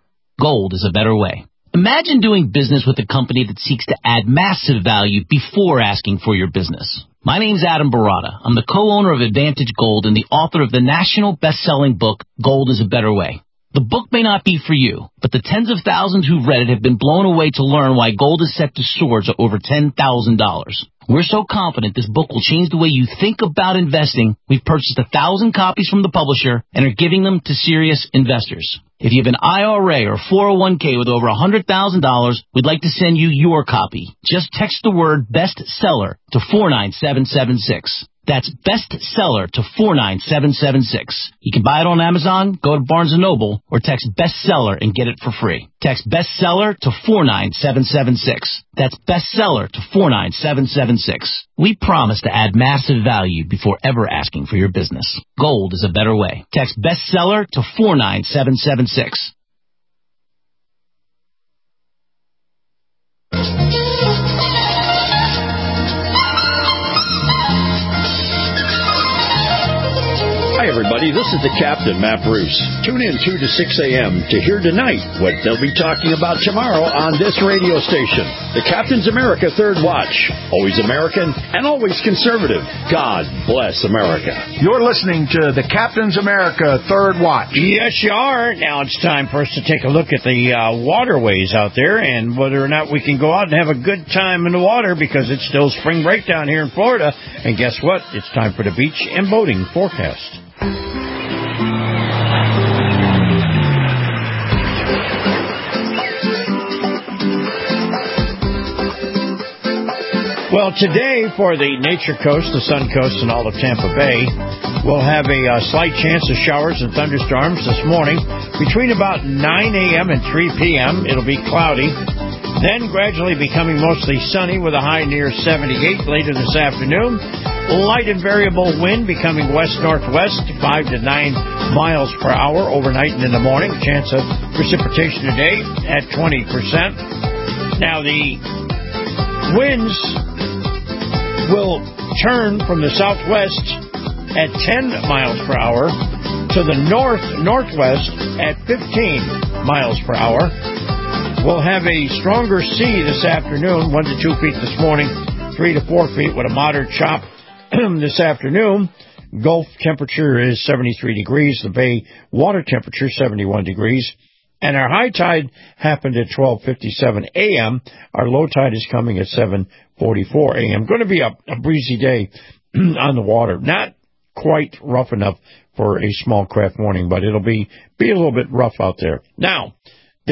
Gold is a better way. Imagine doing business with a company that seeks to add massive value before asking for your business. My name's Adam Barata. I'm the co-owner of Advantage Gold and the author of the national best-selling book, Gold is a Better Way. The book may not be for you, but the tens of thousands who've read it have been blown away to learn why gold is set to soar to over ten thousand dollars. We're so confident this book will change the way you think about investing, we've purchased a thousand copies from the publisher and are giving them to serious investors. If you have an I R A or four oh one k with over one hundred thousand dollars, we'd like to send you your copy. Just text the word bestseller to four nine seven seven six. That's bestseller to four nine seven seven six. You can buy it on Amazon, go to Barnes and Noble, or text bestseller and get it for free. Text bestseller to four nine seven seven six. That's bestseller to four nine seven seven six. We promise to add massive value before ever asking for your business. Gold is a better way. Text bestseller to four nine seven seven six. Hi, everybody. This is the Captain, Matt Bruce. Tune in two to six a.m. to hear tonight what they'll be talking about tomorrow on this radio station. The Captain's America Third Watch. Always American and always conservative. God bless America. You're listening to the Captain's America Third Watch. Yes, you are. Now it's time for us to take a look at the uh, waterways out there and whether or not we can go out and have a good time in the water because it's still spring break down here in Florida. And guess what? It's time for the beach and boating forecast. Well, today for the Nature Coast, the Sun Coast, and all of Tampa Bay, we'll have a uh, slight chance of showers and thunderstorms this morning. Between about nine a.m. and three p.m., it'll be cloudy. Then gradually becoming mostly sunny with a high near seventy-eight later this afternoon. Light and variable wind becoming west-northwest, five to nine miles per hour overnight and in the morning. Chance of precipitation today at twenty percent. Now, the winds will turn from the southwest at ten miles per hour to the north-northwest at fifteen miles per hour. We'll have a stronger sea this afternoon, one to two feet this morning, three to four feet with a moderate chop this afternoon. Gulf temperature is seventy-three degrees. The Bay water temperature seventy-one degrees. And our high tide happened at twelve fifty-seven a.m. Our low tide is coming at seven forty-four a.m. Going to be a, a breezy day on the water. Not quite rough enough for a small craft warning, but it'll be, be a little bit rough out there. Now, the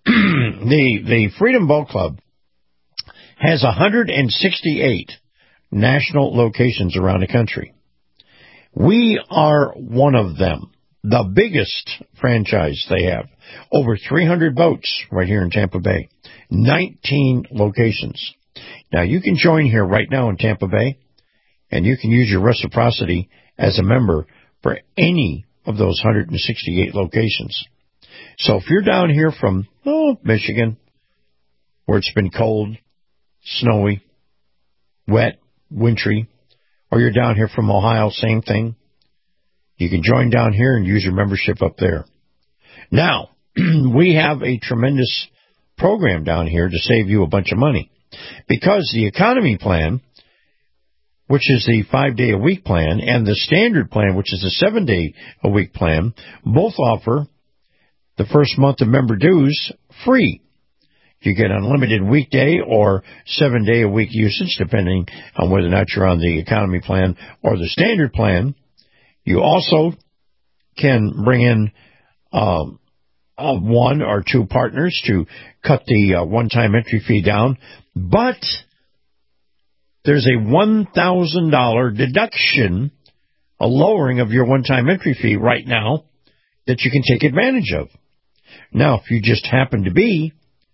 the the Freedom Boat Club has one hundred sixty-eight national locations around the country. We are one of them, the biggest franchise they have. Over three hundred boats right here in Tampa Bay, nineteen locations. Now, you can join here right now in Tampa Bay, and you can use your reciprocity as a member for any of those one hundred sixty-eight locations. So if you're down here from, oh, Michigan, where it's been cold, snowy, wet, wintry, or you're down here from Ohio, same thing, you can join down here and use your membership up there. Now, we have a tremendous program down here to save you a bunch of money, because the economy plan, which is the five-day-a-week plan, and the standard plan, which is the seven-day-a-week plan, both offer the first month of member dues free. You get unlimited weekday or seven-day-a-week usage, depending on whether or not you're on the economy plan or the standard plan. You also can bring in um, uh, one or two partners to cut the uh, one-time entry fee down, but there's a one thousand dollars deduction, a lowering of your one-time entry fee right now that you can take advantage of. Now, if you just happen to be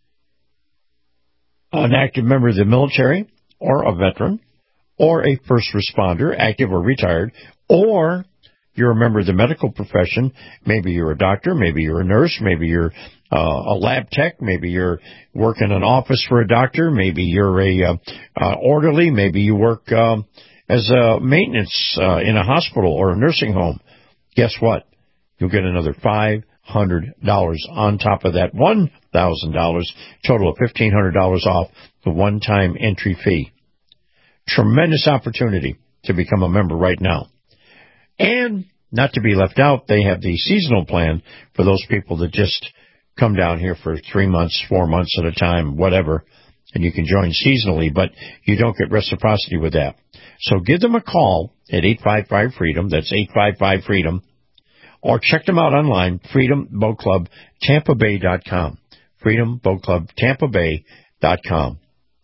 an active member of the military or a veteran or a first responder, active or retired, or you're a member of the medical profession, maybe you're a doctor, maybe you're a nurse, maybe you're uh, a lab tech, maybe you're working in an office for a doctor, maybe you're a uh, uh, orderly, maybe you work um, as a maintenance uh, in a hospital or a nursing home. Guess what? You'll get another five hundred dollars on top of that one thousand dollars, total of fifteen hundred dollars off the one-time entry fee. Tremendous opportunity to become a member right now. And not to be left out, they have the seasonal plan for those people that just come down here for three months, four months at a time, whatever, and you can join seasonally, but you don't get reciprocity with that. So give them a call at eight five five freedom, that's eight five five freedom, or check them out online, freedom boat club tampa bay dot com, freedom boat club tampa bay dot com.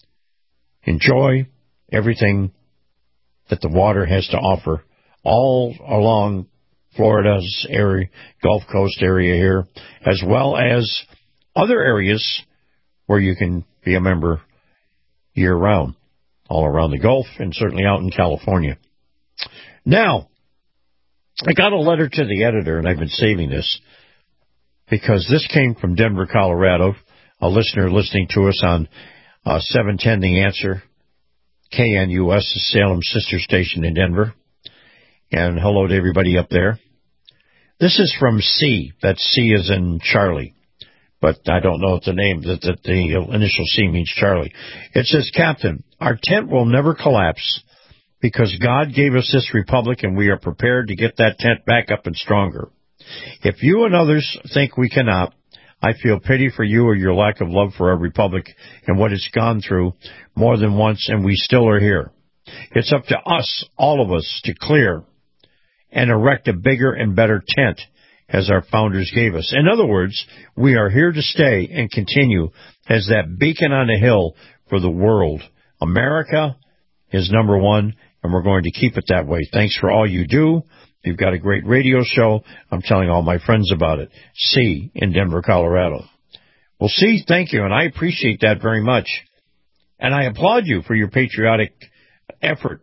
Enjoy everything that the water has to offer all along Florida's area, Gulf Coast area here, as well as other areas where you can be a member year-round, all around the Gulf and certainly out in California. Now, I got a letter to the editor, and I've been saving this because this came from Denver, Colorado, a listener listening to us on uh, seven ten The Answer, K N U S, the Salem sister station in Denver. And hello to everybody up there. This is from C. That C is in Charlie. But I don't know if the name, that, that the initial C means Charlie. It says, Captain, our tent will never collapse because God gave us this republic and we are prepared to get that tent back up and stronger. If you and others think we cannot, I feel pity for you or your lack of love for our republic and what it's gone through more than once, and we still are here. It's up to us, all of us, to clear and erect a bigger and better tent as our founders gave us. In other words, we are here to stay and continue as that beacon on a hill for the world. America is number one, and we're going to keep it that way. Thanks for all you do. You've got a great radio show. I'm telling all my friends about it. C in Denver, Colorado. Well, C, thank you, and I appreciate that very much. And I applaud you for your patriotic effort.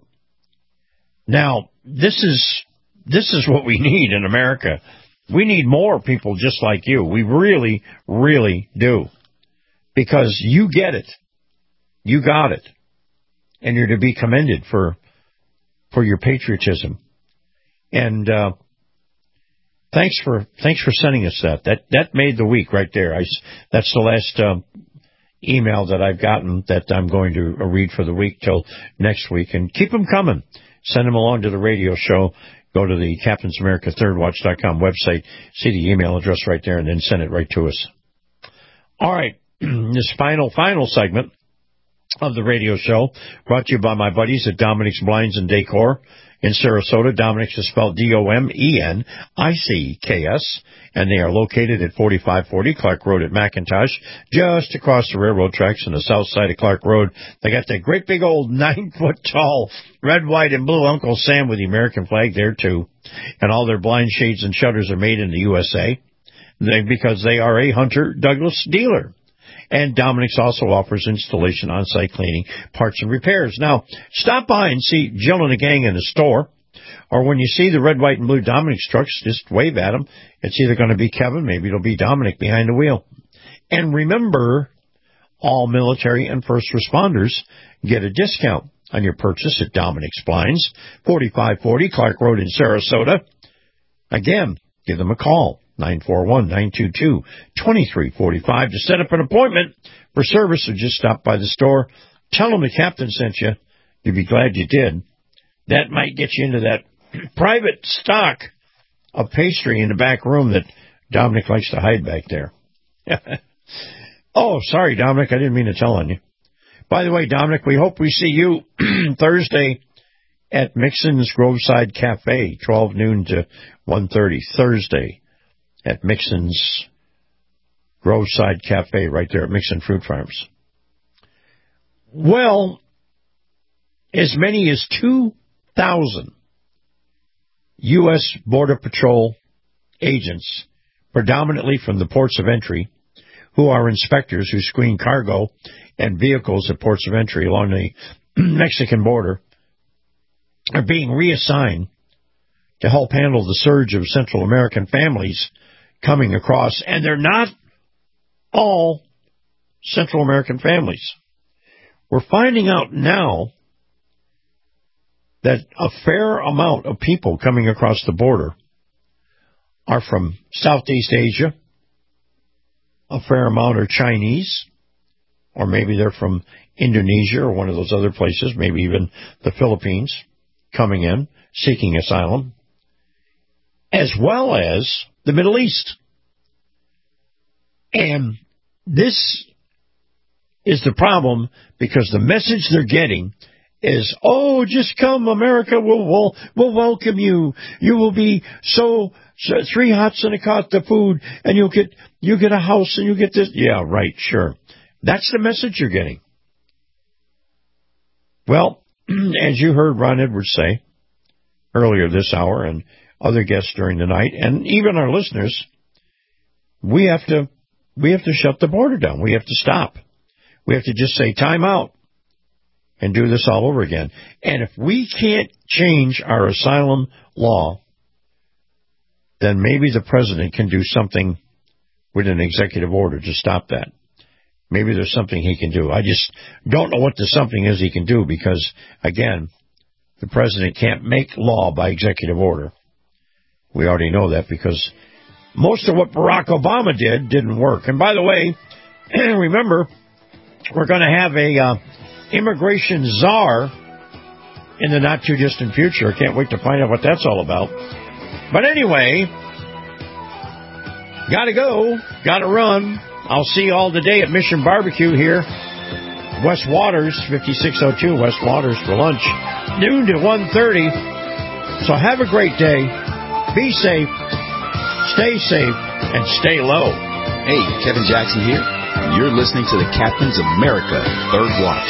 Now, this is this is what we need in America. We need more people just like you. We really, really do. Because you get it. You got it. And you're to be commended for for your patriotism. And uh, thanks for thanks for sending us that. That that made the week right there. I, that's the last uh, email that I've gotten that I'm going to read for the week till next week. And keep them coming. Send them along to the radio show. Go to the Captains America Third Watch dot com website, see the email address right there, and then send it right to us. All right, this final, final segment of the radio show, brought to you by my buddies at Dominic's Blinds and Decor in Sarasota. Dominic's is spelled D O M E N I C K S, and they are located at forty-five forty Clark Road at McIntosh, just across the railroad tracks on the south side of Clark Road. They got that great big old nine-foot-tall red, white, and blue Uncle Sam with the American flag there, too. And all their blind shades and shutters are made in the U S A they, because they are a Hunter Douglas dealer. And Dominic's also offers installation, on-site cleaning, parts, and repairs. Now, stop by and see Jill and the gang in the store. Or when you see the red, white, and blue Dominic's trucks, just wave at them. It's either going to be Kevin, maybe it'll be Dominic behind the wheel. And remember, all military and first responders get a discount on your purchase at Dominic's Blinds, forty-five forty Clark Road in Sarasota. Again, give them a call. nine four one, nine two two, two three four five to set up an appointment for service, or just stop by the store. Tell them the captain sent you. You'll be glad you did. That might get you into that private stock of pastry in the back room that Dominic likes to hide back there. Oh, sorry, Dominic. I didn't mean to tell on you. By the way, Dominic, we hope we see you Thursday at Mixon's Groveside Cafe, twelve noon to one thirty, Thursday. At Mixon's Groveside Cafe, right there at Mixon Fruit Farms. Well, as many as two thousand U S Border Patrol agents, predominantly from the ports of entry, who are inspectors who screen cargo and vehicles at ports of entry along the Mexican border, are being reassigned to help handle the surge of Central American families coming across, and they're not all Central American families. We're finding out now that a fair amount of people coming across the border are from Southeast Asia, a fair amount are Chinese, or maybe they're from Indonesia or one of those other places, maybe even the Philippines, coming in, seeking asylum, as well as the Middle East. And this is the problem, because the message they're getting is, oh, just come, America will will will welcome you. You will be so, so three hots and a cot of food, and you'll get you get a house and you get this. Yeah, right, sure. That's the message you're getting. Well, as you heard Ron Edwards say earlier this hour, and other guests during the night, and even our listeners, we have to we have to shut the border down. We have to stop. We have to just say time out and do this all over again. And if we can't change our asylum law, then maybe the president can do something with an executive order to stop that. Maybe there's something he can do. I just don't know what the something is he can do, because, again, the president can't make law by executive order. We already know that, because most of what Barack Obama did didn't work. And by the way, remember, we're going to have a uh, immigration czar in the not-too-distant future. I can't wait to find out what that's all about. But anyway, got to go, got to run. I'll see you all today at Mission Barbecue here. West Waters, fifty-six oh two West Waters for lunch, noon to one thirty. So have a great day. Be safe, stay safe, and stay low. Hey, Kevin Jackson here. You're listening to the Captain's America Third Watch.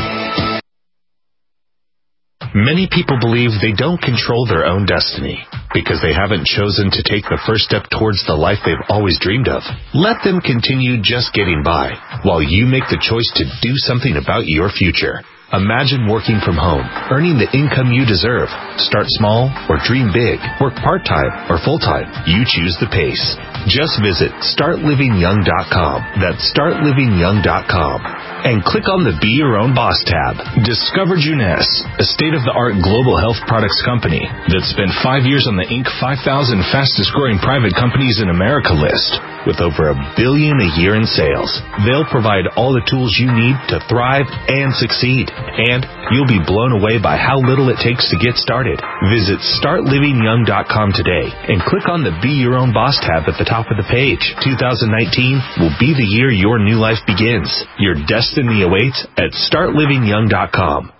Many people believe they don't control their own destiny because they haven't chosen to take the first step towards the life they've always dreamed of. Let them continue just getting by while you make the choice to do something about your future. Imagine working from home, earning the income you deserve. Start small or dream big. Work part-time or full-time. You choose the pace. Just visit start living young dot com. That's start living young dot com. And click on the Be Your Own Boss tab. Discover Juness, a state-of-the-art global health products company that spent five years on the Inc five thousand fastest-growing private companies in America list. with over a billion a year in sales. They'll provide all the tools you need to thrive and succeed. And you'll be blown away by how little it takes to get started. Visit start living young dot com today and click on the Be Your Own Boss tab at the top of the page. two thousand nineteen will be the year your new life begins. Your destiny awaits at start living young dot com.